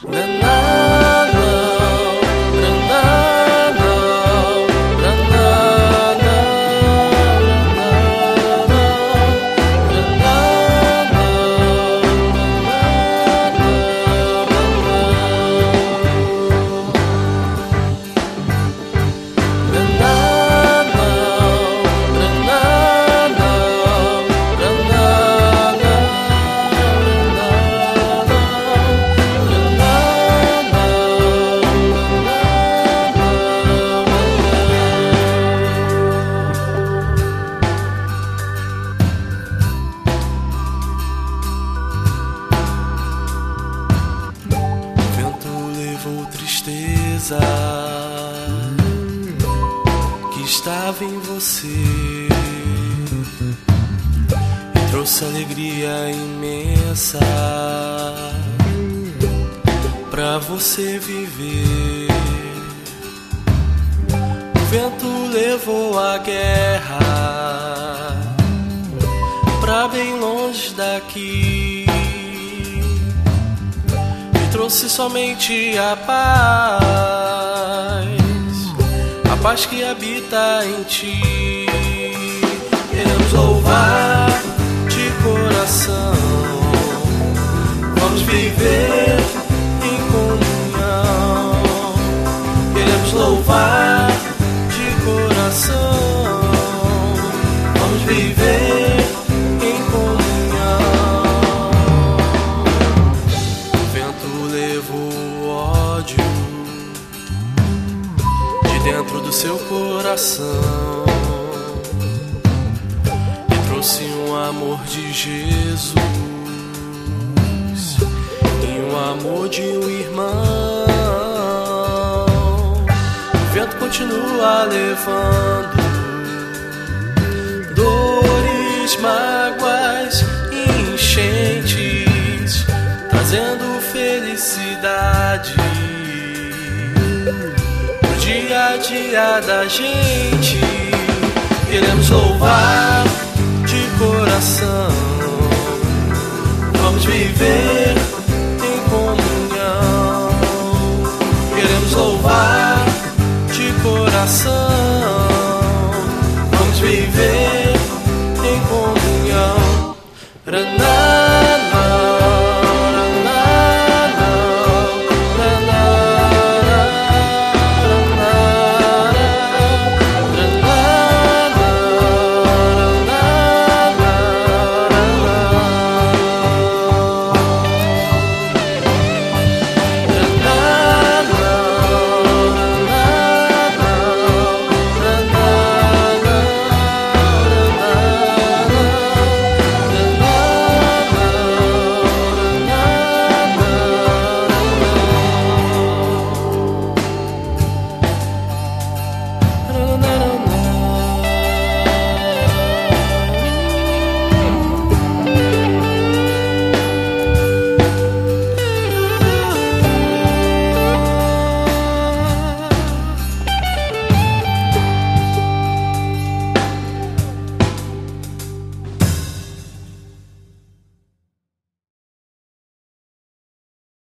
Tristeza que estava em você e trouxe alegria imensa pra você viver. O vento levou a guerra pra bem longe daqui, trouxe somente a paz que habita em ti. Queremos louvar de coração, vamos viver em comunhão. Queremos louvar de coração, vamos viver em comunhão. Levou ódio de dentro do seu coração e trouxe um amor de Jesus e um amor de um irmão. O vento continua levando dores, mágoas e enchentes, trazendo felicidade no dia a dia da gente. Queremos louvar de coração, vamos viver em comunhão. Queremos louvar de coração, vamos viver em comunhão.